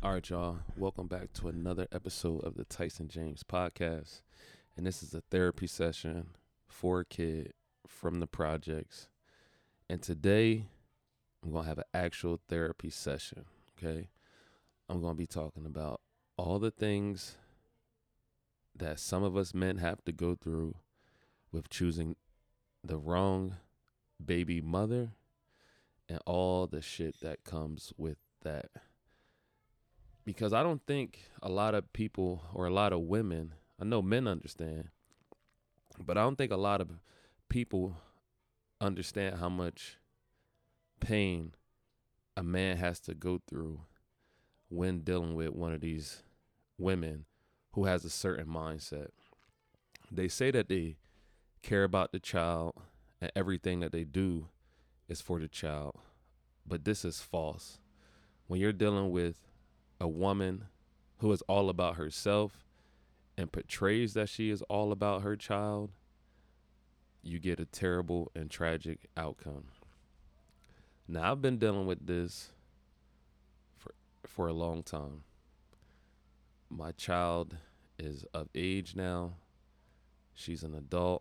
All right, y'all. Welcome back to another episode of the Tyson James podcast. And this is a therapy session for a kid from the projects. And today, I'm going to have an actual therapy session. Okay. I'm going to be talking about all the things that some of us men have to go through with choosing the wrong baby mother and all the shit that comes with that. Because I don't think a lot of people or a lot of women, I know men understand, but I don't think a lot of people understand how much pain a man has to go through when dealing with one of these women who has a certain mindset. They say that they care about the child and everything that they do is for the child, but this is false. When you're dealing with a woman who is all about herself and portrays that she is all about her child, you get a terrible and tragic outcome. Now, I've been dealing with this for a long time. My child is of age now. She's an adult.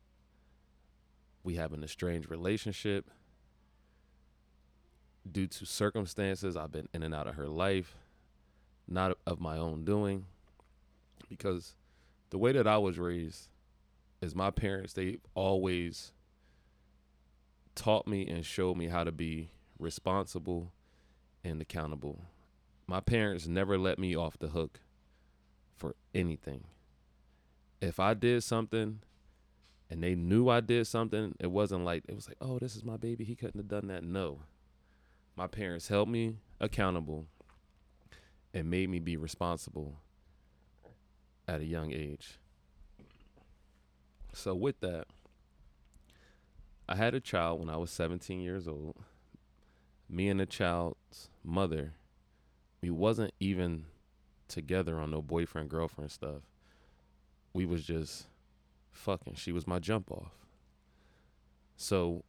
We have an estranged relationship. Due to circumstances, I've been in and out of her life, not of my own doing, because the way that I was raised is my parents, they always taught me and showed me how to be responsible and accountable. My parents never let me off the hook for anything. If I did something and they knew I did something, it was like, oh, this is my baby, he couldn't have done that. No. My parents held me accountable and made me be responsible at a young age. So with that, I had a child when I was 17 years old. Me and the child's mother, we wasn't even together on no boyfriend girlfriend stuff. We was just fucking. She was my jump off. So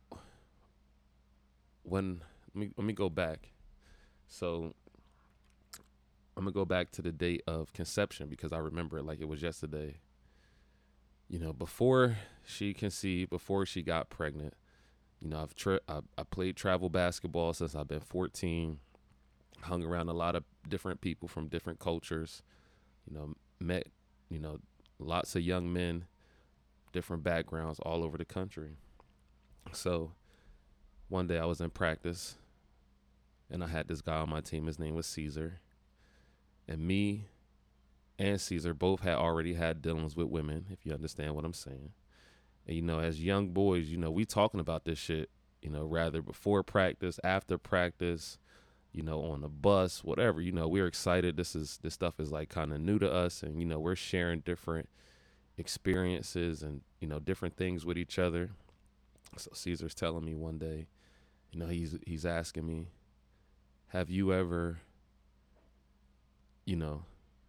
let me go back. So I'm gonna go back to the date of conception because I remember it like it was yesterday. You know, before she conceived, before she got pregnant, you know, I played travel basketball since I've been 14. Hung around a lot of different people from different cultures. You know, met, you know, lots of young men, different backgrounds all over the country. So one day I was in practice and I had this guy on my team. His name was Caesar. And me and Caesar both had already had dealings with women, if you understand what I'm saying. And, you know, as young boys, you know, we talking about this shit, you know, rather before practice, after practice, you know, on the bus, whatever. You know, we're excited. This stuff is like kind of new to us. And, you know, we're sharing different experiences and, you know, different things with each other. So Caesar's telling me one day, you know, he's asking me, have you ever, you know,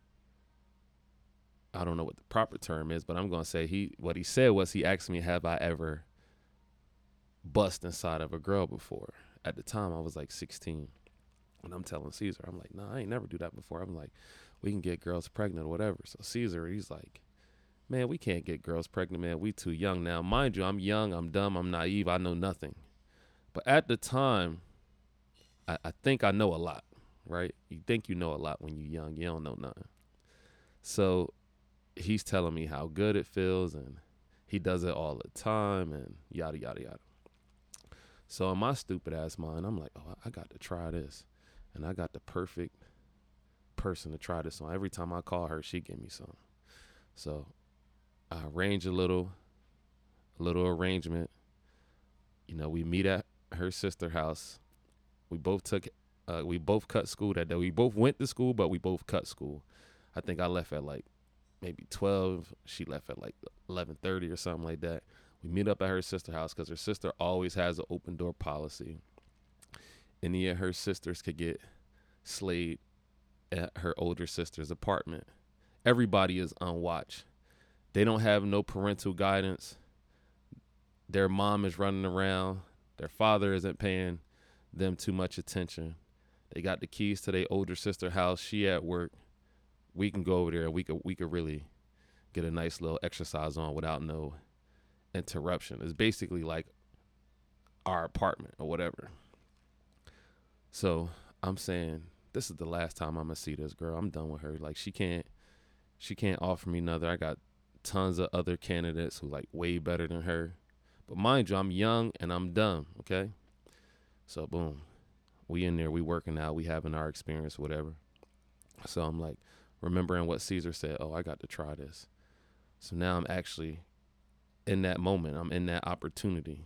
I don't know what the proper term is, but I'm going to say what he said was he asked me, have I ever bust inside of a girl before? At the time, I was like 16. And I'm telling Caesar, I'm like, nah, I ain't never do that before. I'm like, we can get girls pregnant or whatever. So Caesar, he's like, man, we can't get girls pregnant, man. We too young now. Mind you, I'm young, I'm dumb, I'm naive, I know nothing. But at the time, I think I know a lot, right? You think you know a lot when you're young. You don't know nothing. So he's telling me how good it feels and he does it all the time and yada, yada, yada. So in my stupid ass mind, I'm like, oh, I got to try this. And I got the perfect person to try this on. Every time I call her, she give me some. So I arrange a little arrangement. You know, we meet at her sister's house. We both cut school that day. We both went to school, but we both cut school. I think I left at like maybe 12. She left at like 11:30 or something like that. We meet up at her sister's house because her sister always has an open door policy. Any of her sisters could get slayed at her older sister's apartment. Everybody is on watch. They don't have no parental guidance. Their mom is running around. Their father isn't paying them too much attention. They got the keys to their older sister house. She at work. We can go over there and we could really get a nice little exercise on without no interruption. It's basically like our apartment or whatever. So I'm saying this is the last time I'm gonna see this girl. I'm done with her. Like she can't offer me another. I got tons of other candidates who like way better than her. But mind you, I'm young and I'm dumb. Okay. So boom, we in there, we working out, we having our experience, whatever. So I'm like remembering what Caesar said. Oh, I got to try this. So now I'm actually in that moment. I'm in that opportunity.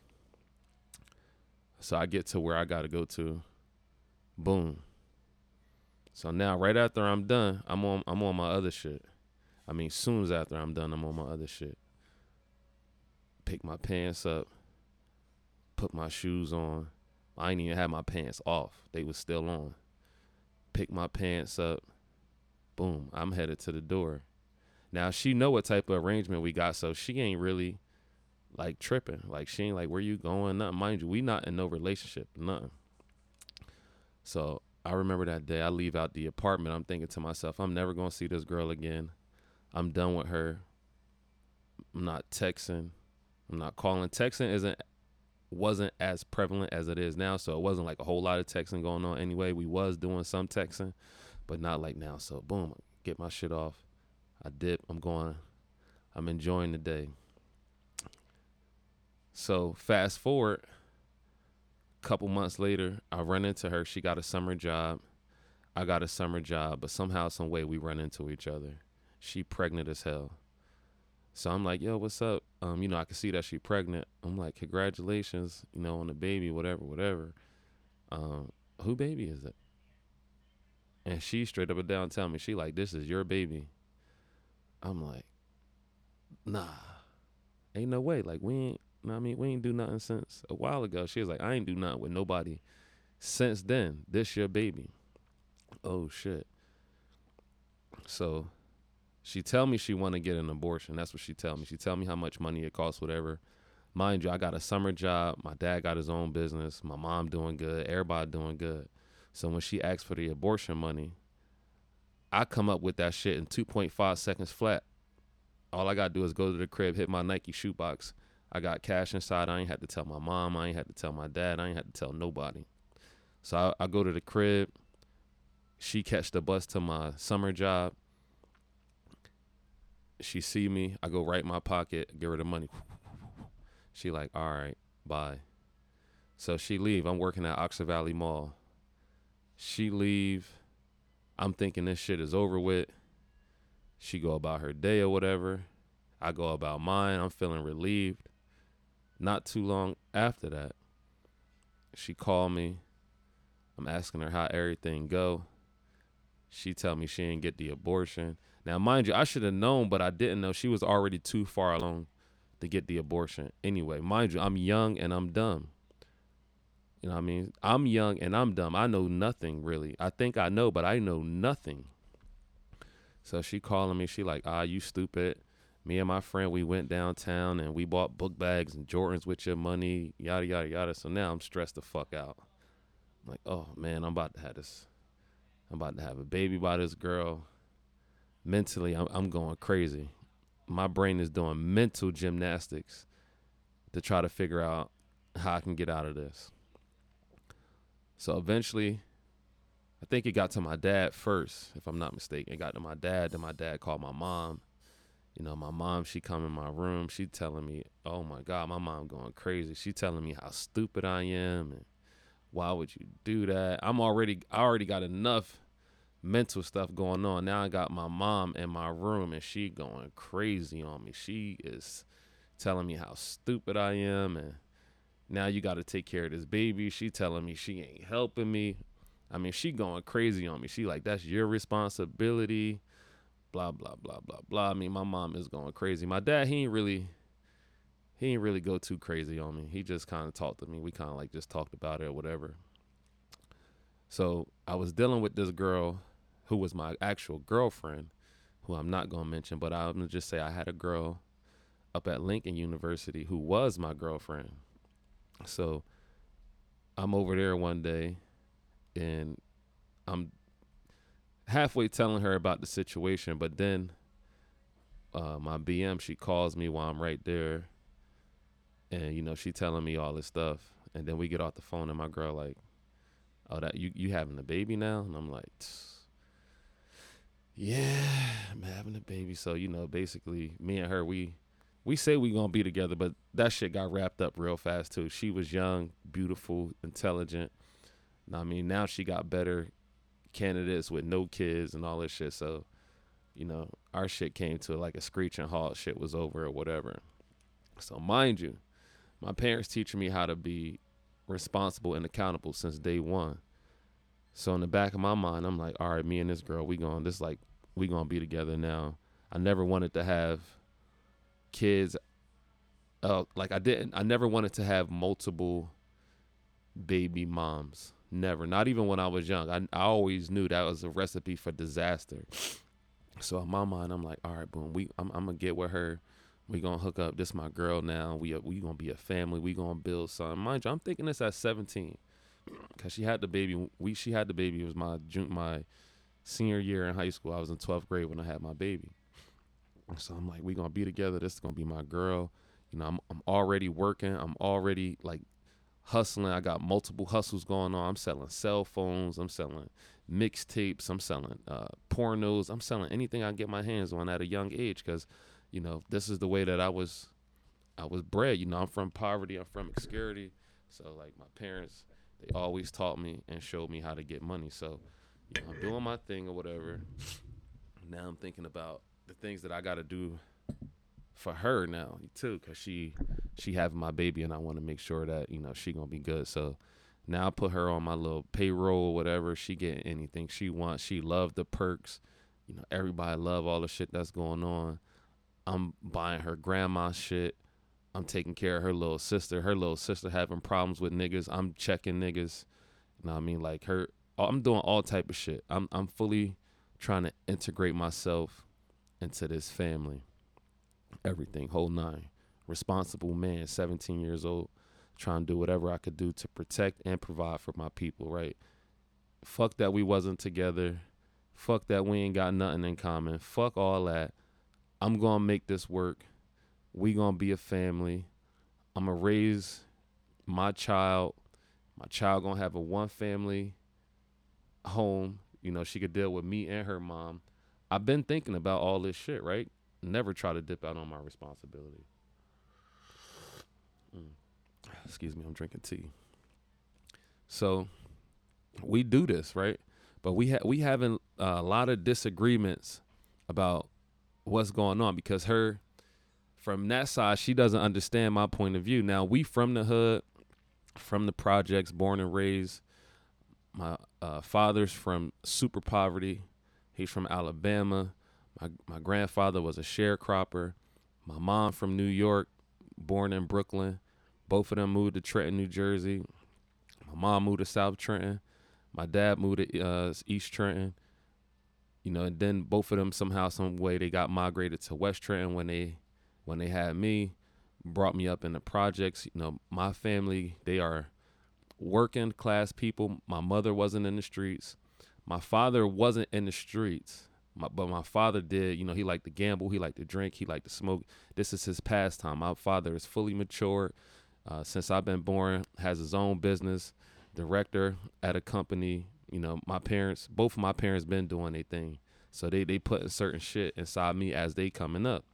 So I get to where I got to go to. Boom. So now right after I'm done, I'm on my other shit. I mean, soon as after I'm done, I'm on my other shit. Pick my pants up, put my shoes on. I ain't even had my pants off. They was still on. Pick my pants up. Boom. I'm headed to the door. Now she know what type of arrangement we got, so she ain't really like tripping. Like she ain't like, where you going? Nothing. Mind you, we not in no relationship. Nothing. So I remember that day. I leave out the apartment. I'm thinking to myself, I'm never gonna see this girl again. I'm done with her. I'm not texting. I'm not calling. Texting wasn't as prevalent as it is now, so it wasn't like a whole lot of texting going on anyway. We was doing some texting, but not like now. So boom, get my shit off. I dip. I'm going. I'm enjoying the day. So fast forward, a couple months later, I run into her. She got a summer job. I got a summer job, but somehow, some way, we run into each other. She pregnant as hell. So I'm like, yo, what's up? I can see that she pregnant. I'm like, congratulations, on the baby, whatever, whatever. Who baby is it? And she straight up and down tell me, she like, this is your baby. I'm like, nah, ain't no way. Like we ain't, we ain't do nothing since a while ago. She was like, I ain't do nothing with nobody since then. This your baby. Oh shit. So she tell me she want to get an abortion. That's what she tell me. She tell me how much money it costs, whatever. Mind you, I got a summer job. My dad got his own business. My mom doing good. Everybody doing good. So when she asked for the abortion money, I come up with that shit in 2.5 seconds flat. All I got to do is go to the crib, hit my Nike shoebox. I got cash inside. I ain't had to tell my mom. I ain't had to tell my dad. I ain't had to tell nobody. So I go to the crib. She catch the bus to my summer job. She see me. I go right in my pocket, give her the money. She like, all right, bye. So she leave. I'm working at Oxford Valley Mall. She leave. I'm thinking this shit is over with. She go about her day or whatever. I go about mine. I'm feeling relieved. Not too long after that, she called me. I'm asking her how everything go. She tell me she didn't get the abortion. Now, mind you, I should have known, but I didn't know. She was already too far along to get the abortion. Anyway, mind you, I'm young and I'm dumb. You know what I mean? I'm young and I'm dumb. I know nothing really. I think I know, but I know nothing. So she calling me. She like, you stupid. Me and my friend, we went downtown and we bought book bags and Jordans with your money, yada, yada, yada. So now I'm stressed the fuck out. I'm like, oh, man, I'm about to have this. I'm about to have a baby by this girl. Mentally, I'm going crazy. My brain is doing mental gymnastics to try to figure out how I can get out of this. So eventually, I think it got to my dad first, if I'm not mistaken. It got to my dad, then my dad called my mom. My mom, she come in my room. She telling me, oh my God, my mom going crazy. She telling me how stupid I am and why would you do that? I already got enough mental stuff going on. Now I got my mom in my room and she going crazy on me. She is telling me how stupid I am and now you got to take care of this baby. She telling me she ain't helping me. I mean, she going crazy on me. She like, that's your responsibility. Blah, blah, blah, blah, blah. I mean, my mom is going crazy. My dad, he ain't really go too crazy on me. He just kind of talked to me. We kind of like just talked about it or whatever. So I was dealing with this girl who was my actual girlfriend, who I'm not going to mention, but I'm going to just say I had a girl up at Lincoln University who was my girlfriend. So I'm over there one day and I'm halfway telling her about the situation, but then my BM, she calls me while I'm right there, and she telling me all this stuff, and then we get off the phone, and my girl like, "Oh, that you having a baby now?" And I'm like, "Yeah, I'm having a baby." So basically, me and her, we say we gonna be together, but that shit got wrapped up real fast too. She was young, beautiful, intelligent. I mean, now she got better candidates with no kids and all this shit. So, our shit came to like a screeching halt. Shit was over or whatever. So, mind you, my parents teaching me how to be responsible and accountable since day one. So in the back of my mind, I'm like, all right, me and this girl, we gonna be together now. I never wanted to have kids. I never wanted to have multiple baby moms. Never. Not even when I was young. I always knew that was a recipe for disaster. So in my mind, I'm like, all right, boom. I'm gonna get with her. We gonna hook up. This my girl now. We gonna be a family. We gonna build something. Mind you, I'm thinking this at 17, cause she had the baby. She had the baby. It was my senior year in high school. I was in 12th grade when I had my baby. So I'm like, we gonna be together. This is gonna be my girl. I'm already working. I'm already like hustling. I got multiple hustles going on. I'm selling cell phones. I'm selling mixtapes. I'm selling pornos. I'm selling anything I can get my hands on at a young age, because this is the way that I was bred. I'm from poverty. I'm from obscurity. So like my parents, they always taught me and showed me how to get money. So I'm doing my thing or whatever. Now I'm thinking about the things that I got to do for her now too, because she having my baby, and I want to make sure that she gonna be good. So now I put her on my little payroll or whatever. She getting anything she wants. She loved the perks. Everybody love all the shit that's going on. I'm buying her grandma shit. I'm taking care of her little sister. Her little sister having problems with niggas. I'm checking niggas. You know what I mean? Like her, I'm doing all type of shit. I'm fully trying to integrate myself into this family. Everything, whole nine. Responsible man, 17 years old, trying to do whatever I could do to protect and provide for my people, right? Fuck that we wasn't together. Fuck that we ain't got nothing in common. Fuck all that. I'm going to make this work. We going to be a family. I'm going to raise my child. My child going to have a one family home. She could deal with me and her mom. I've been thinking about all this shit, right? Never try to dip out on my responsibility. Excuse me, I'm drinking tea. So we do this, right? But we having a lot of disagreements about what's going on, because from that side, she doesn't understand my point of view. Now, we from the hood, from the projects, born and raised. My father's from super poverty. He's from Alabama. My grandfather was a sharecropper. My mom from New York, born in Brooklyn. Both of them moved to Trenton, New Jersey. My mom moved to South Trenton. My dad moved to East Trenton. And then both of them somehow, some way, they got migrated to West Trenton when they had me, brought me up in the projects. My family, they are working class people. My mother wasn't in the streets. My father wasn't in the streets. But my father did. He liked to gamble. He liked to drink. He liked to smoke. This is his pastime. My father is fully matured. Since I've been born, has his own business, director at a company. Both of my parents been doing their thing. So they putting certain shit inside me as they coming up.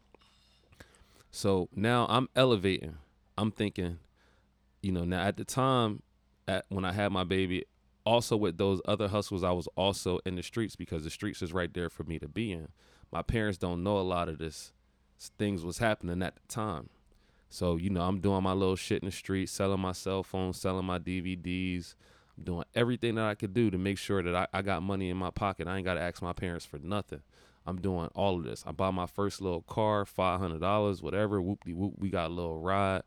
So now I'm elevating. I'm thinking, now at the time, when I had my baby, also with those other hustles, I was also in the streets, because the streets is right there for me to be in. My parents don't know a lot of this things was happening at the time. So, I'm doing my little shit in the street, selling my cell phone, selling my DVDs. I'm doing everything that I could do to make sure that I got money in my pocket. I ain't got to ask my parents for nothing. I'm doing all of this. I bought my first little car, $500, whatever, whoop-de-whoop. We got a little ride.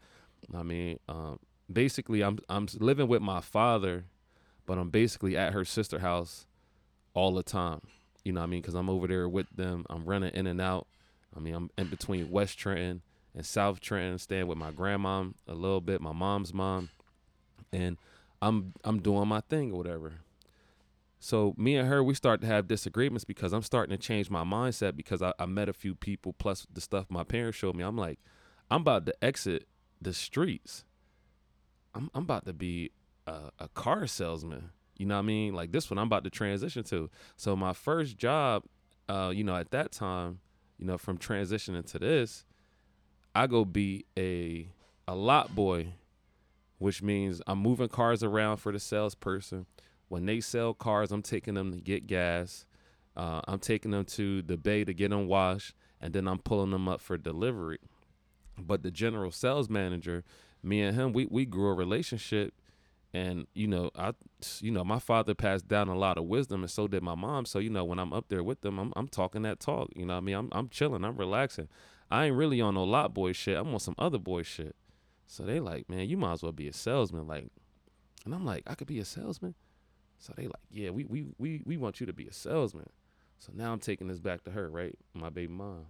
Basically, I'm living with my father, but I'm basically at her sister house all the time. Because I'm over there with them. I'm running in and out. I'm in between West Trenton and South Trenton, staying with my grandma a little bit, my mom's mom, and I'm doing my thing or whatever. So me and her, we start to have disagreements because I'm starting to change my mindset because I met a few people plus the stuff my parents showed me. I'm like, I'm about to exit the streets. I'm about to be a car salesman. You know what I mean? Like this one I'm about to transition to. So my first job, at that time, from transitioning to this, I go be a lot boy, which means I'm moving cars around for the salesperson. When they sell cars, I'm taking them to get gas. I'm taking them to the bay to get them washed, and then I'm pulling them up for delivery. But the general sales manager, me and him, we grew a relationship, and my father passed down a lot of wisdom, and so did my mom. So when I'm up there with them, I'm talking that talk. You know what I mean? I'm chilling, I'm relaxing. I ain't really on no lot boy shit. I'm on some other boy shit. So they like, man, you might as well be a salesman, like. And I'm like, I could be a salesman. So they like, yeah, we want you to be a salesman. So now I'm taking this back to her, right? My baby mom.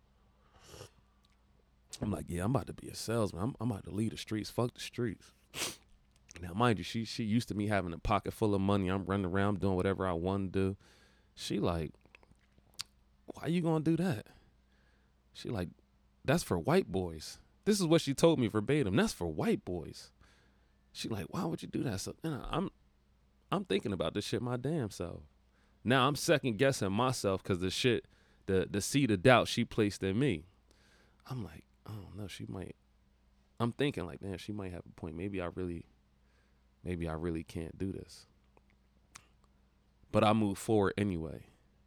I'm like, yeah, I'm about to be a salesman. I'm about to lead the streets. Fuck the streets. Now, mind you, she used to me having a pocket full of money. I'm running around doing whatever I want to do. She like, why you gonna do that? She like, that's for white boys. This is what she told me verbatim. That's for white boys. She like, why would you do that? So I'm thinking about this shit my damn self. Now I'm second guessing myself because the seed of doubt she placed in me. I'm like, I don't know. She might. I'm thinking like, man, she might have a point. Maybe I really can't do this. But I move forward anyway.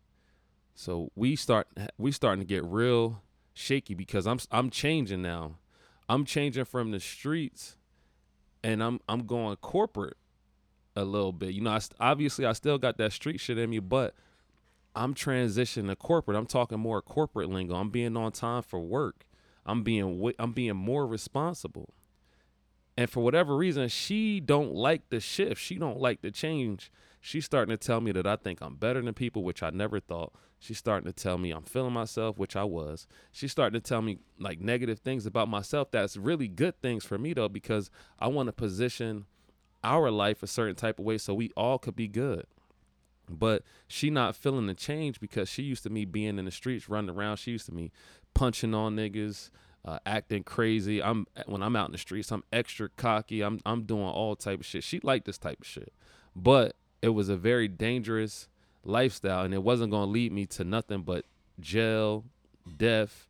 So we starting to get real shaky because I'm changing now. I'm changing from the streets, and I'm going corporate a little bit. Obviously I still got that street shit in me, but I'm transitioning to corporate. I'm talking more corporate lingo. I'm being on time for work. I'm being more responsible. And for whatever reason, she don't like the shift. She don't like the change. She's starting to tell me that I think I'm better than people, which I never thought. She's starting to tell me I'm feeling myself, which I was. She's starting to tell me like negative things about myself. That's really good things for me though, because I want to position our life a certain type of way so we all could be good. But she not feeling the change because she used to me being in the streets, running around. She used to me punching on niggas, acting crazy. When I'm out in the streets, I'm extra cocky. I'm doing all type of shit. She liked this type of shit, but it was a very dangerous lifestyle, and it wasn't gonna lead me to nothing but jail, death.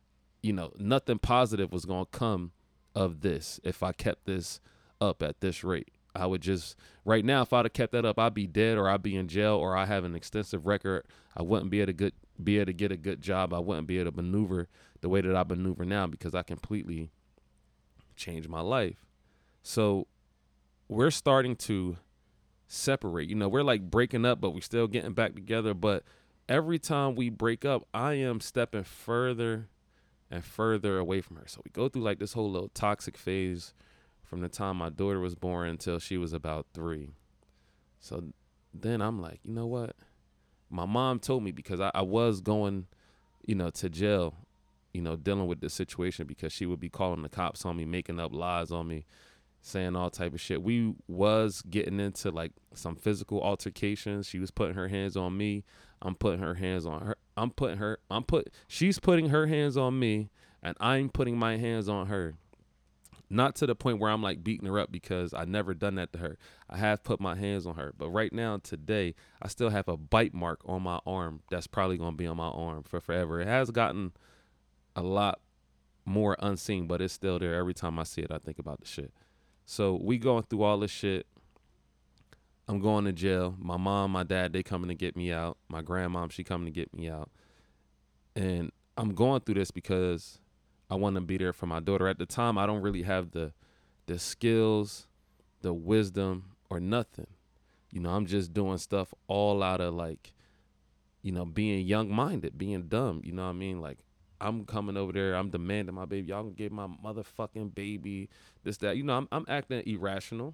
Nothing positive was gonna come of this if I kept this up at this rate. I would just right now, if I'd have kept that up, I'd be dead, or I'd be in jail, or I have an extensive record. I wouldn't be able to get a good job. I wouldn't be able to maneuver the way that I maneuver now because I completely changed my life. So we're starting to separate. We're like breaking up, but we're still getting back together. But every time we break up, I am stepping further and further away from her. So we go through like this whole little toxic phase from the time my daughter was born until she was about 3. So then I'm like, you know what? My mom told me because I was going, to jail, dealing with this situation because she would be calling the cops on me, making up lies on me, saying all type of shit. We was getting into like some physical altercations. She was putting her hands on me. I'm putting her hands on her. She's putting her hands on me, and I'm putting my hands on her. Not to the point where I'm like beating her up because I never done that to her. I have put my hands on her. But right now, today, I still have a bite mark on my arm that's probably going to be on my arm for forever. It has gotten a lot more unseen, but it's still there. Every time I see it, I think about the shit. So we going through all this shit. I'm going to jail. My mom, my dad, they coming to get me out. My grandmom, she coming to get me out. And I'm going through this because I want to be there for my daughter. At the time, I don't really have the skills, the wisdom, or nothing. I'm just doing stuff all out of like, being young-minded, being dumb. You know what I mean? Like, I'm coming over there. I'm demanding my baby. Y'all can get my motherfucking baby. This, that. I'm acting irrational.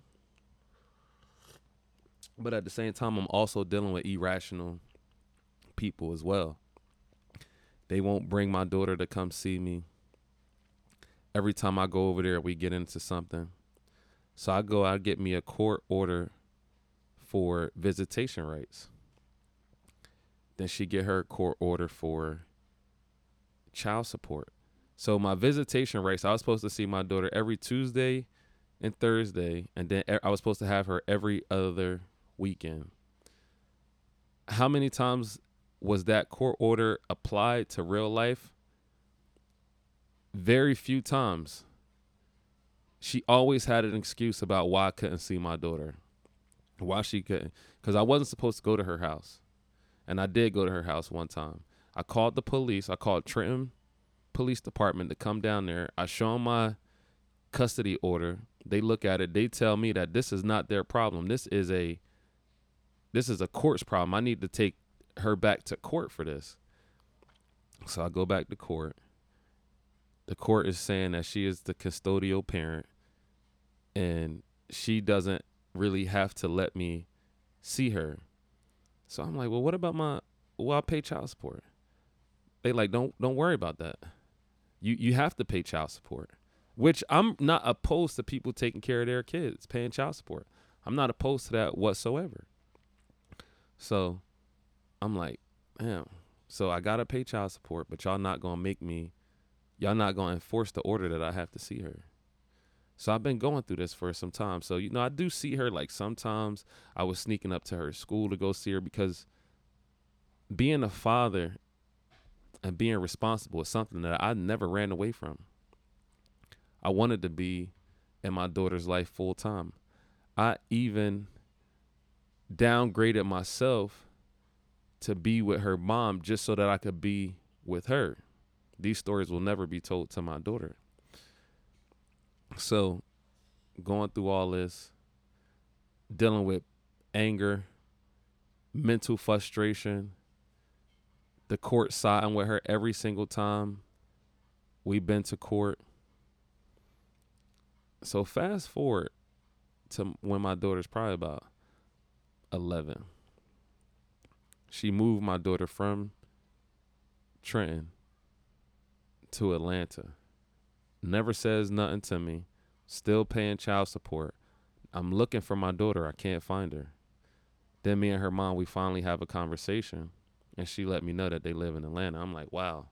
But at the same time, I'm also dealing with irrational people as well. They won't bring my daughter to come see me. Every time I go over there, we get into something. So I get me a court order for visitation rights. Then she get her court order for child support. So my visitation rights, I was supposed to see my daughter every Tuesday and Thursday, and then I was supposed to have her every other weekend. How many times was that court order applied to real life? Very few times. She always had an excuse about why I couldn't see my daughter. Why she couldn't. Because I wasn't supposed to go to her house. And I did go to her house one time. I called the police. I called Trenton Police Department to come down there. I show them my custody order. They look at it. They tell me that this is not their problem. This is a court's problem. I need to take her back to court for this. So I go back to court. The court is saying that she is the custodial parent and she doesn't really have to let me see her. So I'm like, well, what about I'll pay child support. They like, don't worry about that. You have to pay child support, which I'm not opposed to people taking care of their kids, paying child support. I'm not opposed to that whatsoever. So I'm like, damn. So I got to pay child support, but y'all not going to enforce the order that I have to see her. So I've been going through this for some time. So, I do see her. Like sometimes I was sneaking up to her school to go see her because being a father and being responsible is something that I never ran away from. I wanted to be in my daughter's life full time. I even downgraded myself to be with her mom just so that I could be with her. These stories will never be told to my daughter. So going through all this, dealing with anger, mental frustration, the court siding with her every single time we've been to court. So fast forward to when my daughter's probably about 11. She moved my daughter from Trenton to Atlanta. Never says nothing to me. Still paying child support. I'm looking for my daughter. I can't find her. Then me and her mom, we finally have a conversation, and she let me know that they live in Atlanta. I'm like, wow,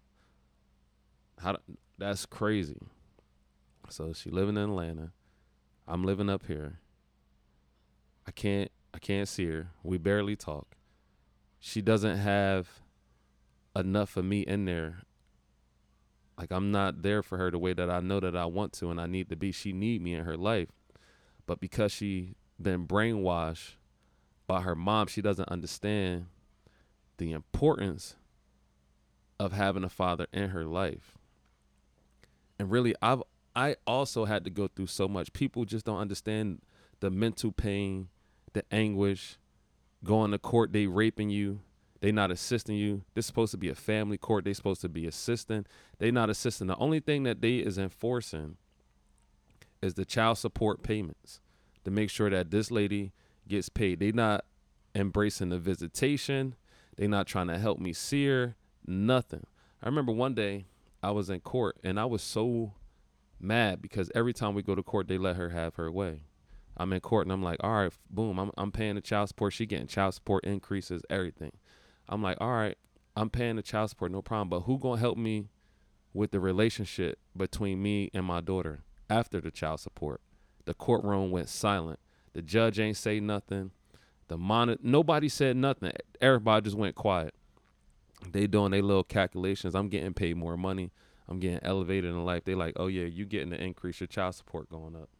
that's crazy. So she living in Atlanta. I'm living up here. I can't see her. We barely talk. She doesn't have enough of me in there. Like, I'm not there for her the way that I know that I want to and I need to be. She need me in her life. But because she been brainwashed by her mom, she doesn't understand the importance of having a father in her life. And really, I also had to go through so much. People just don't understand the mental pain, the anguish, going to court, they raping you. They not assisting you. This is supposed to be a family court. They supposed to be assisting. They not assisting. The only thing that they is enforcing is the child support payments to make sure that this lady gets paid. They not embracing the visitation. They not trying to help me see her. Nothing. I remember one day I was in court and I was so mad because every time we go to court, they let her have her way. I'm in court and I'm like, all right, boom, I'm paying the child support. She getting child support increases, everything. I'm like, all right, I'm paying the child support, no problem. But who gonna help me with the relationship between me and my daughter after the child support? The courtroom went silent. The judge ain't say nothing. Nobody said nothing. Everybody just went quiet. They doing their little calculations. I'm getting paid more money. I'm getting elevated in life. They like, oh yeah, you getting the increase, your child support going up.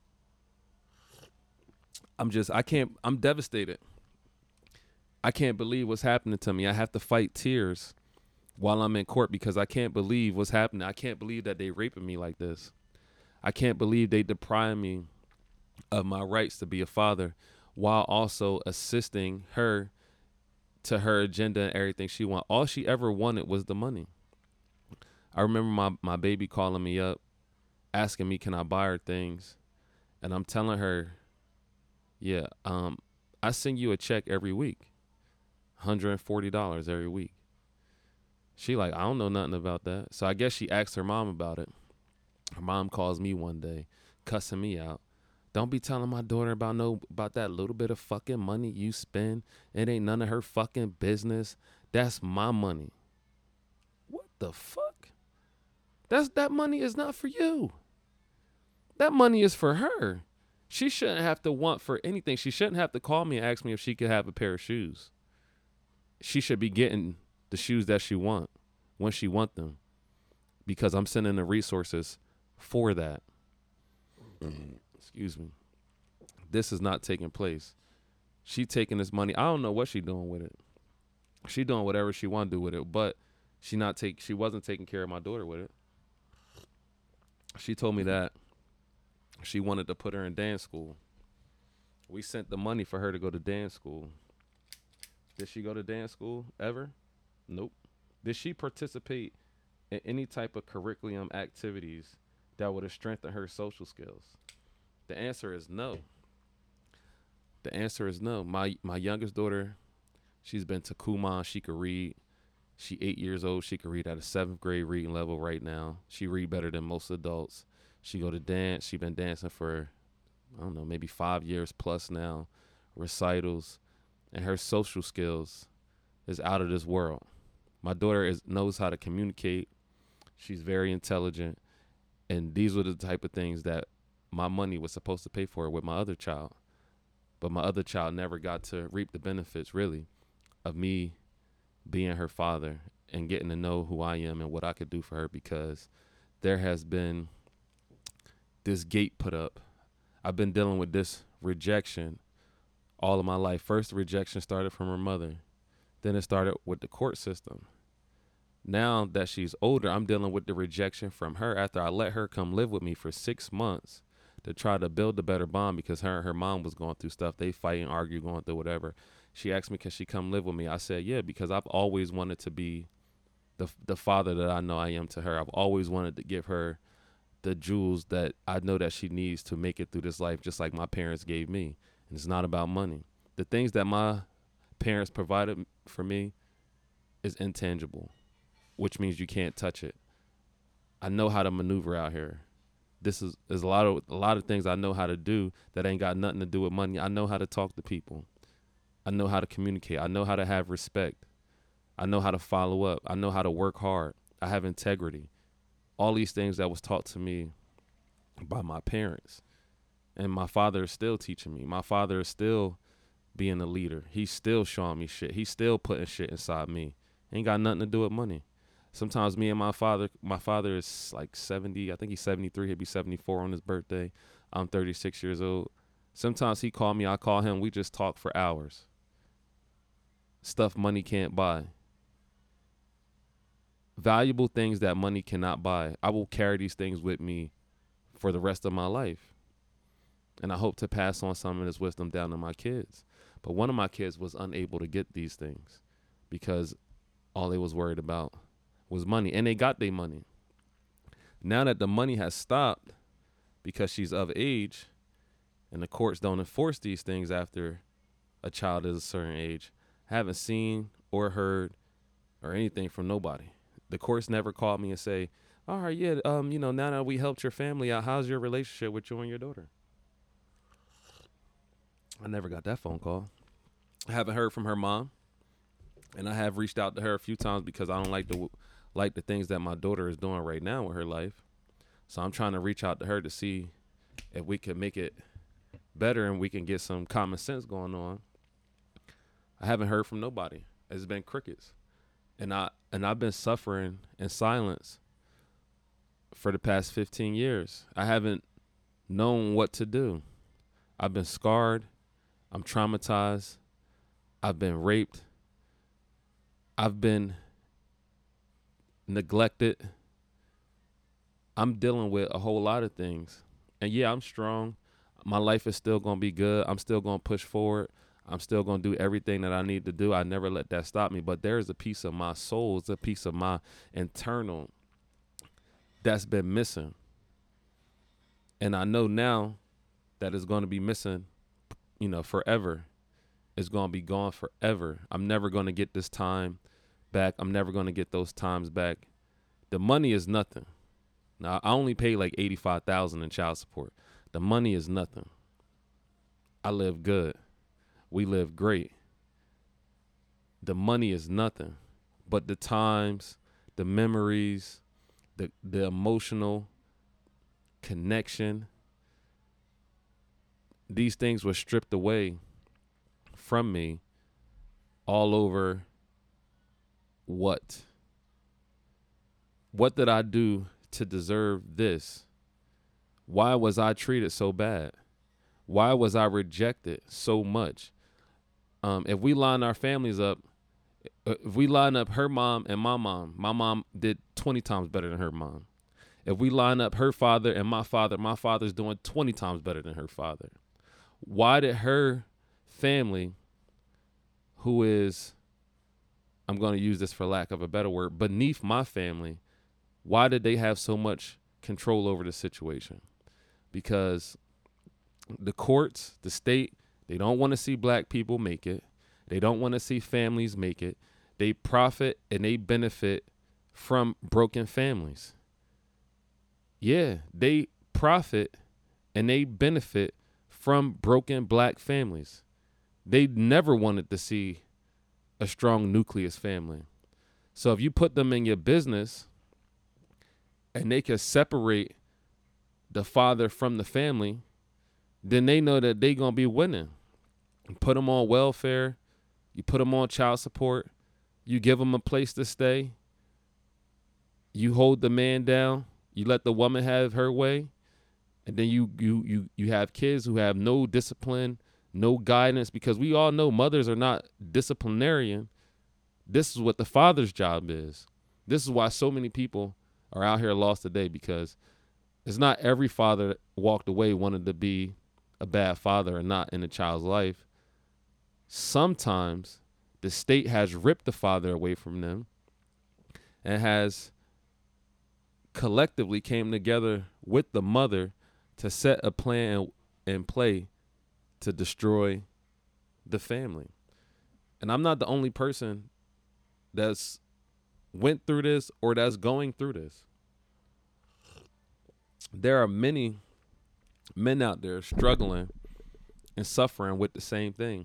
I'm devastated. I can't believe what's happening to me. I have to fight tears while I'm in court because I can't believe what's happening. I can't believe that they raping me like this. I can't believe they deprive me of my rights to be a father while also assisting her to her agenda and everything she want. All she ever wanted was the money. I remember my baby calling me up, asking me, can I buy her things? And I'm telling her, yeah, I send you a check every week. $140 every week. She like, I don't know nothing about that. So I guess she asked her mom about it. Her mom calls me one day, cussing me out, Don't be telling my daughter about that little bit of fucking money you spend. It ain't none of her fucking business. That's my money. What the fuck? That money is not for you. That money is for her. She shouldn't have to want for anything. She shouldn't have to call me and ask me if she could have a pair of shoes. She should be getting the shoes that she want when she want them, because I'm sending the resources for that. Excuse me. This is not taking place. She taking this money. I don't know what she doing with it. She doing whatever she want to do with it, but she wasn't taking care of my daughter with it. She told me that she wanted to put her in dance school. We sent the money for her to go to dance school. Did she go to dance school ever? Nope. Did she participate in any type of curriculum activities that would have strengthened her social skills? The answer is no. The answer is no. My youngest daughter, she's been to Kumon. She could read. She 8 years old. She could read at a 7th grade reading level right now. She read better than most adults. She go to dance. She been dancing for, I don't know, maybe 5 years plus now. Recitals. And her social skills is out of this world. My daughter knows how to communicate. She's very intelligent. And these were the type of things that my money was supposed to pay for with my other child. But my other child never got to reap the benefits, really, of me being her father and getting to know who I am and what I could do for her, because there has been this gate put up. I've been dealing with this rejection all of my life. First, the rejection started from her mother. Then it started with the court system. Now that she's older, I'm dealing with the rejection from her after I let her come live with me for 6 months to try to build a better bond, because her and her mom was going through stuff. They fight and argue, going through whatever. She asked me, can she come live with me? I said, yeah, because I've always wanted to be the father that I know I am to her. I've always wanted to give her the jewels that I know that she needs to make it through this life, just like my parents gave me. And it's not about money. The things that my parents provided for me is intangible, which means you can't touch it. I know how to maneuver out here. There's a lot of things I know how to do that ain't got nothing to do with money. I know how to talk to people. I know how to communicate. I know how to have respect. I know how to follow up. I know how to work hard. I have integrity. All these things that was taught to me by my parents. And my father is still teaching me. My father is still being a leader. He's still showing me shit. He's still putting shit inside me. Ain't got nothing to do with money. Sometimes me and my father is like 70. I think he's 73. He'll be 74 on his birthday. I'm 36 years old. Sometimes he call me, I call him. We just talk for hours. Stuff money can't buy. Valuable things that money cannot buy. I will carry these things with me for the rest of my life. And I hope to pass on some of this wisdom down to my kids. But one of my kids was unable to get these things because all they was worried about was money. And they got their money. Now that the money has stopped because she's of age and the courts don't enforce these things after a child is a certain age, I haven't seen or heard or anything from nobody. The courts never called me and say, all right, yeah, now that we helped your family out, how's your relationship with you and your daughter? I never got that phone call. I haven't heard from her mom. And I have reached out to her a few times because I don't like the things that my daughter is doing right now with her life. So I'm trying to reach out to her to see if we can make it better and we can get some common sense going on. I haven't heard from nobody. It's been crickets. And I've been suffering in silence for the past 15 years. I haven't known what to do. I've been scarred. I'm traumatized. I've been raped. I've been neglected. I'm dealing with a whole lot of things. And yeah, I'm strong. My life is still going to be good. I'm still going to push forward. I'm still going to do everything that I need to do. I never let that stop me. But there is a piece of my soul, it's a piece of my internal that's been missing. And I know now that it's going to be missing, forever. It's going to be gone forever. I'm never going to get this time back. I'm never going to get those times back. The money is nothing. Now, I only pay like $85,000 in child support. The money is nothing. I live good. We live great. The money is nothing, but the times, the memories, the emotional connection, these things were stripped away from me all over what? What did I do to deserve this? Why was I treated so bad? Why was I rejected so much? If we line our families up, if we line up her mom and my mom did 20 times better than her mom. If we line up her father and my father's doing 20 times better than her father. Why did her family, who is, I'm going to use this for lack of a better word, beneath my family, why did they have so much control over the situation? Because the courts, the state, they don't want to see black people make it. They don't want to see families make it. They profit and they benefit from broken families. Yeah, they profit and they benefit from broken black families. They never wanted to see a strong nucleus family. So if you put them in your business and they can separate the father from the family, then they know that they're going to be winning. You put them on welfare, you put them on child support, you give them a place to stay, you hold the man down, you let the woman have her way, and then you have kids who have no discipline, no guidance, because we all know mothers are not disciplinarian. This is what the father's job is. This is why so many people are out here lost today, because it's not every father that walked away wanted to be a bad father or not in a child's life. Sometimes the state has ripped the father away from them and has collectively came together with the mother to set a plan in play to destroy the family. And I'm not the only person that's went through this or that's going through this. There are many men out there struggling and suffering with the same thing.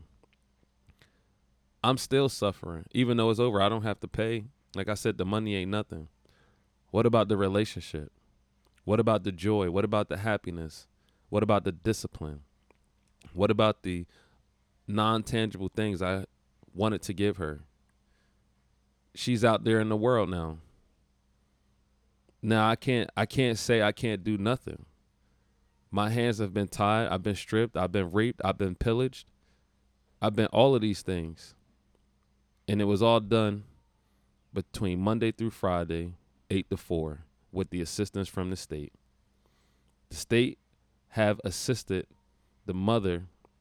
I'm still suffering. Even though it's over, I don't have to pay. Like I said, the money ain't nothing. What about the relationship? What about the joy? What about the happiness? What about the discipline? What about the non-tangible things I wanted to give her? She's out there in the world now. Now I can't say I can't do nothing. My hands have been tied. I've been stripped. I've been raped. I've been pillaged. I've been all of these things. And it was all done between Monday through Friday, 8 to 4, with the assistance from the state. The state have assisted the mother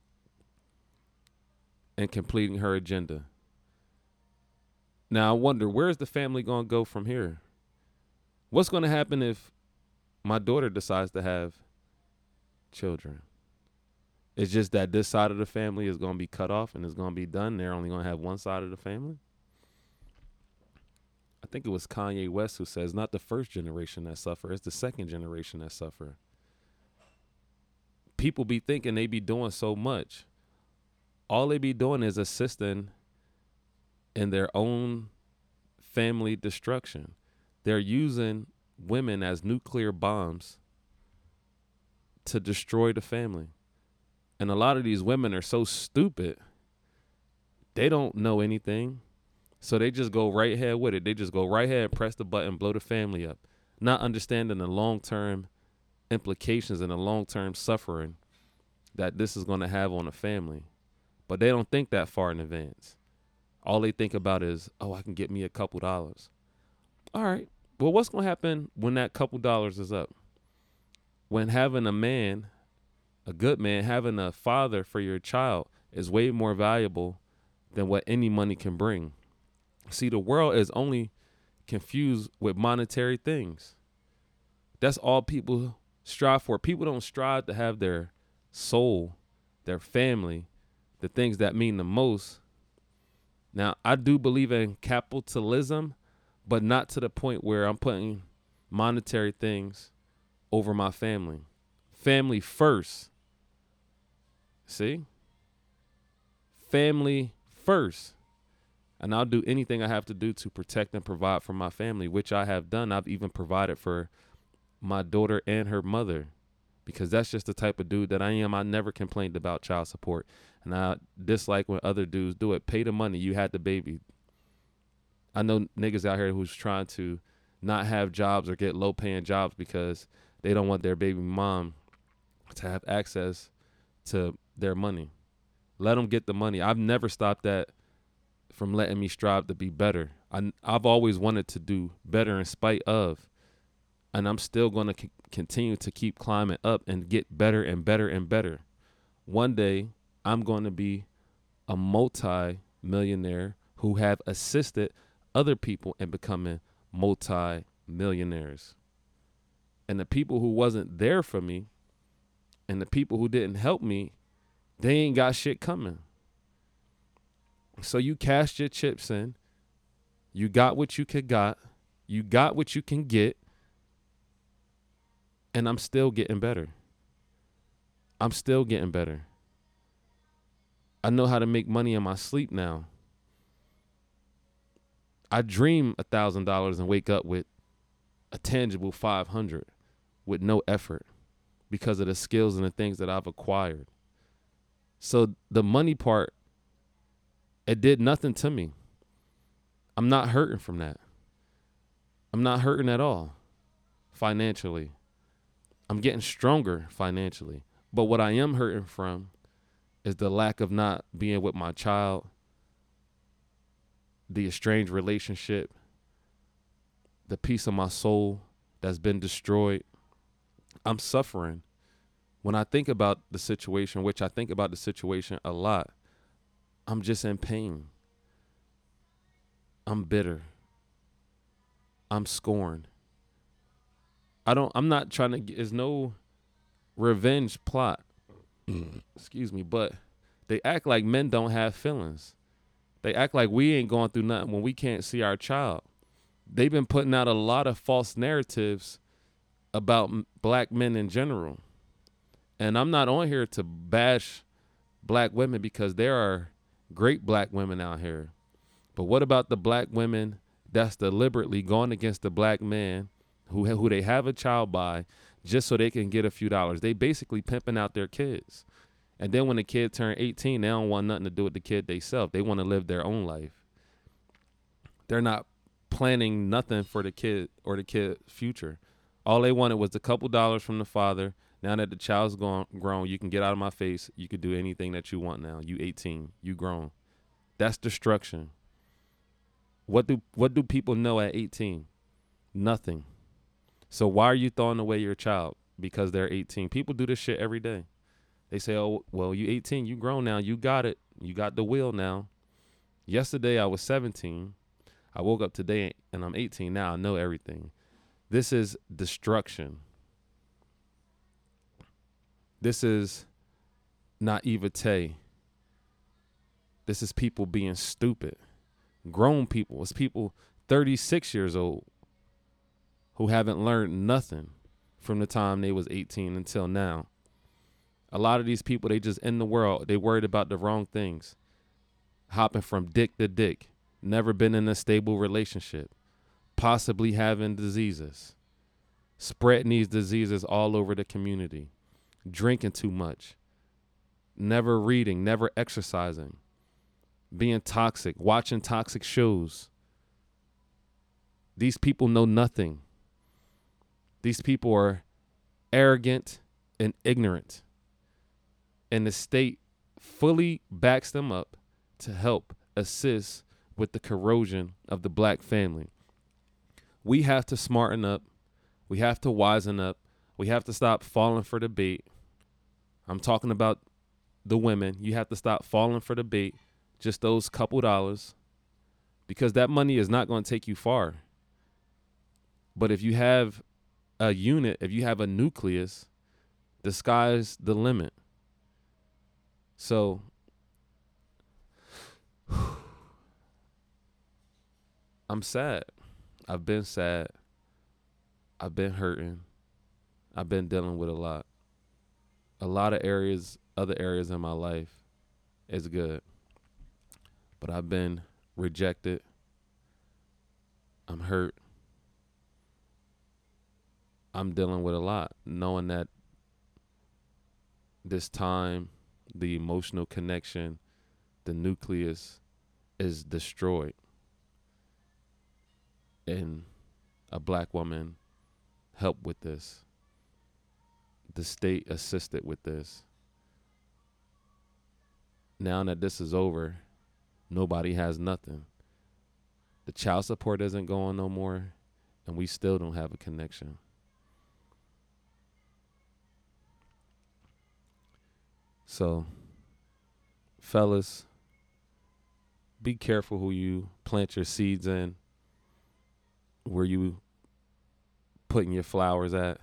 in completing her agenda. Now I wonder, where's the family going to go from here? What's going to happen if my daughter decides to have children? It's just that this side of the family is going to be cut off and it's going to be done. They're only going to have one side of the family. I think it was Kanye West who says, not the first generation that suffer, it's the second generation that suffer. People be thinking they be doing so much. All they be doing is assisting in their own family destruction. They're using women as nuclear bombs to destroy the family. And a lot of these women are so stupid, they don't know anything. So they just go right ahead with it. They just go right ahead and press the button, blow the family up, not understanding the long-term implications and the long-term suffering that this is going to have on a family. But they don't think that far in advance. All they think about is, oh, I can get me a couple dollars. All right. Well, what's going to happen when that couple dollars is up? When having a man, a good man, having a father for your child is way more valuable than what any money can bring. See, the world is only confused with monetary things. That's all people strive for. People don't strive to have their soul, their family, the things that mean the most. Now, I do believe in capitalism, but not to the point where I'm putting monetary things over my family. Family first. See? family first. And I'll do anything I have to do to protect and provide for my family, which I have done. I've even provided for my daughter and her mother because that's just the type of dude that I am. I never complained about child support. And I dislike when other dudes do it. Pay the money. You had the baby. I know niggas out here who's trying to not have jobs or get low-paying jobs because they don't want their baby mom to have access to their money. Let them get the money. I've never stopped that from letting me strive to be better. I've always wanted to do better in spite of, and I'm still going to continue to keep climbing up and get better and better and better. One day, I'm going to be a multi-millionaire who have assisted other people in becoming multi-millionaires. And the people who wasn't there for me and the people who didn't help me, they ain't got shit coming. So you cashed your chips in. You got what you could got. You got what you can get. And I'm still getting better. I'm still getting better. I know how to make money in my sleep now. I dream $1,000 and wake up with a tangible 500 with no effort because of the skills and the things that I've acquired. So the money part, it did nothing to me. I'm not hurting from that. I'm not hurting at all financially. I'm getting stronger financially. But what I am hurting from is the lack of not being with my child, the estranged relationship, the peace of my soul that's been destroyed. I'm suffering. When I think about the situation, which I think about the situation a lot, I'm just in pain. I'm bitter. I'm scorned. I'm not trying to there's no revenge plot. Excuse me, but they act like men don't have feelings. They act like we ain't going through nothing when we can't see our child. They've been putting out a lot of false narratives about black men in general. And I'm not on here to bash black women because there are great black women out here. But what about the black women that's deliberately going against the black man who they have a child by just so they can get a few dollars? They basically pimping out their kids. And then when the kid turn 18, they don't want nothing to do with the kid themselves. They want to live their own life. They're not planning nothing for the kid or the kid's future. All they wanted was a couple dollars from the father. Now that the child's grown, you can get out of my face. You can do anything that you want now. You 18. You grown. That's destruction. What do people know at 18? Nothing. So why are you throwing away your child because they're 18? People do this shit every day. They say, oh, well, you 18. You grown now. You got it. You got the wheel now. Yesterday, I was 17. I woke up today, and I'm 18 now. I know everything. This is destruction. This is naivete. This is people being stupid. Grown people. It's people 36 years old who haven't learned nothing from the time they was 18 until now. A lot of these people, they just in the world. They worried about the wrong things. Hopping from dick to dick. Never been in a stable relationship. Possibly having diseases. Spreading these diseases all over the community. Drinking too much. Never reading. Never exercising. Being toxic. Watching toxic shows. These people know nothing. These people are arrogant and ignorant. And the state fully backs them up to help assist with the corrosion of the black family. We have to smarten up. We have to wisen up. We have to stop falling for the bait. I'm talking about the women. You have to stop falling for the bait. Just those couple dollars. Because that money is not going to take you far. But if you have a unit, if you have a nucleus, the sky's the limit. So I'm sad. I've been sad. I've been hurting. I've been dealing with a lot. A lot of areas, other areas in my life is good. but I've been rejected. I'm hurt. I'm dealing with a lot, knowing that this time, the emotional connection, the nucleus is destroyed. And a black woman helped with this. The state assisted with this. Now that this is over, nobody has nothing. The child support isn't going no more, and we still don't have a connection. So, fellas, be careful who you plant your seeds in, where you putting your flowers at.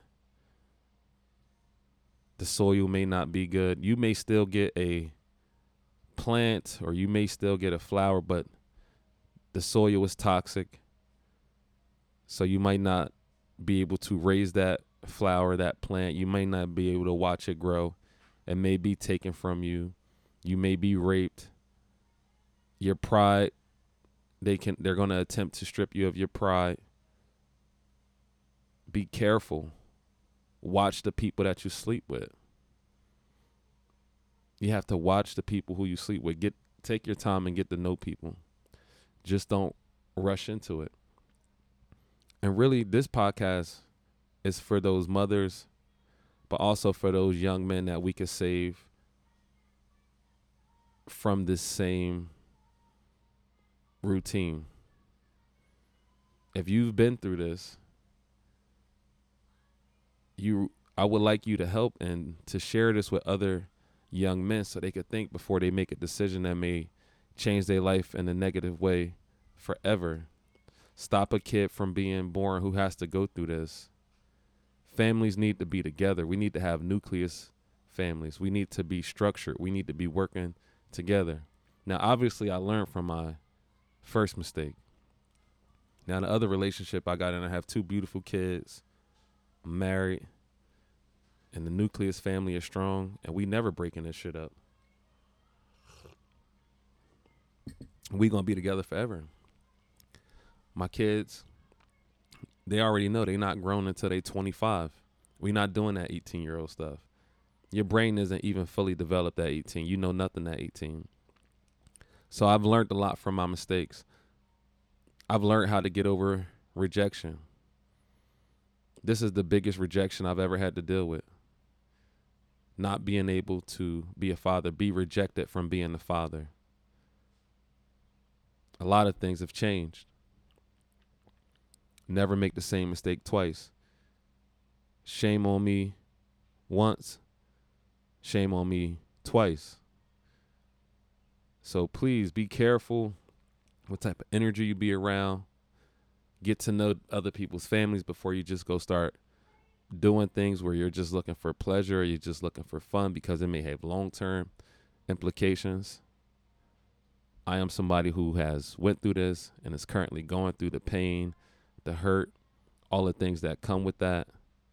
The soil may not be good. You may still get a plant or you may still get a flower, but the soil is toxic. So you might not be able to raise that flower, that plant. You may not be able to watch it grow. It may be taken from you. You may be raped. Your pride, they're going to attempt to strip you of your pride. Be careful. Watch the people that you sleep with. You have to watch the people who you sleep with. Take your time and get to know people. Just don't rush into it. And really, this podcast is for those mothers, but also for those young men that we could save from this same routine. If you've been through this, I would like you to help and to share this with other young men so they could think before they make a decision that may change their life in a negative way forever. Stop a kid from being born who has to go through this. Families need to be together. We need to have nucleus families. We need to be structured. We need to be working together. Now, obviously, I learned from my first mistake. Now, the other relationship I got in, I have 2 beautiful kids. I'm married. And the nucleus family is strong. And we never breaking this shit up. We going to be together forever. My kids, they already know they're not grown until they 25. We're not doing that 18-year-old stuff. Your brain isn't even fully developed at 18. You know nothing at 18. So I've learned a lot from my mistakes. I've learned how to get over rejection. This is the biggest rejection I've ever had to deal with. Not being able to be a father, be rejected from being a father. A lot of things have changed. Never make the same mistake twice. Shame on me once. Shame on me twice. So please be careful what type of energy you be around. Get to know other people's families before you just go start doing things where you're just looking for pleasure or you're just looking for fun, because it may have long-term implications. I am somebody who has went through this and is currently going through the pain, the hurt, all the things that come with that.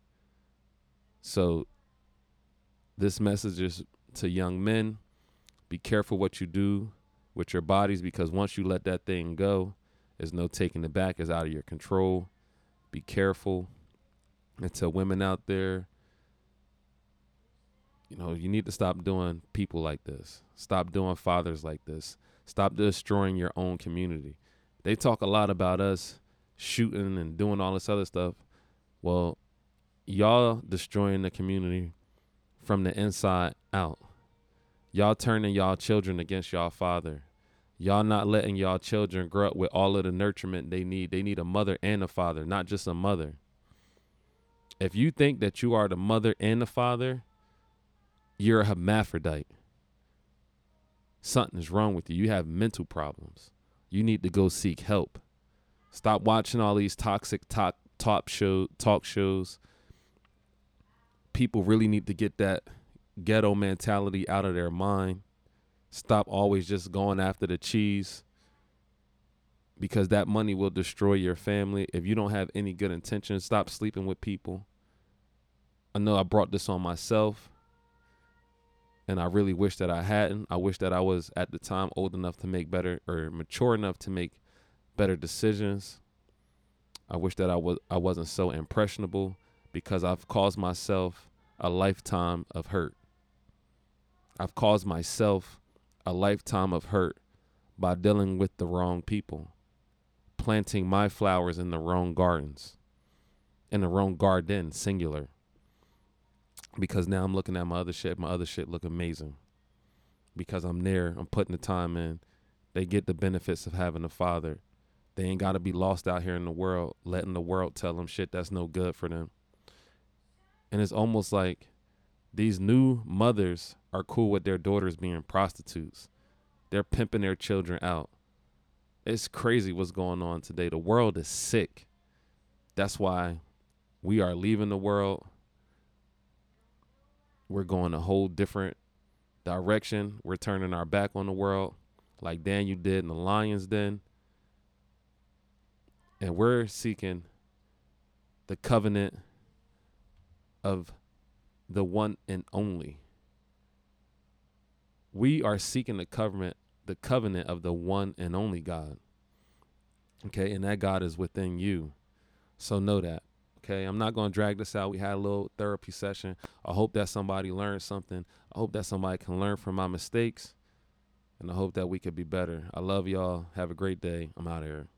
So this message is to young men. Be careful what you do with your bodies, because once you let that thing go, there's no taking it back. It's out of your control. Be careful. And to women out there, you need to stop doing people like this. Stop doing fathers like this. Stop destroying your own community. They talk a lot about us shooting and doing all this other stuff. Well, y'all destroying the community from the inside out. Y'all turning y'all children against y'all father. Y'all not letting y'all children grow up with all of the nurturement they need. They need a mother and a father, not just a mother. If you think that you are the mother and the father, you're a hermaphrodite. Something is wrong with you. You have mental problems. You need to go seek help. Stop watching all these toxic talk shows. People really need to get that ghetto mentality out of their mind. Stop always just going after the cheese, because that money will destroy your family. If you don't have any good intentions, stop sleeping with people. I know I brought this on myself. And I really wish that I hadn't. I wish that I was at the time old enough to make better, or mature enough to make better decisions. I wish that I wasn't so impressionable, because I've caused myself a lifetime of hurt. I've caused myself a lifetime of hurt by dealing with the wrong people, planting my flowers in the wrong gardens, in the wrong garden, singular. Because now I'm looking at my other shit look amazing. Because I'm there, I'm putting the time in. They get the benefits of having a father. They ain't got to be lost out here in the world, letting the world tell them shit that's no good for them. And it's almost like these new mothers are cool with their daughters being prostitutes. They're pimping their children out. It's crazy what's going on today. The world is sick. That's why we are leaving the world. We're going a whole different direction. We're turning our back on the world like Daniel did in the lion's den. And we're seeking the covenant of the one and only. We are seeking the covenant of the one and only God. Okay, and that God is within you. So know that. Okay, I'm not going to drag this out. We had a little therapy session. I hope that somebody learned something. I hope that somebody can learn from my mistakes. And I hope that we could be better. I love y'all. Have a great day. I'm out of here.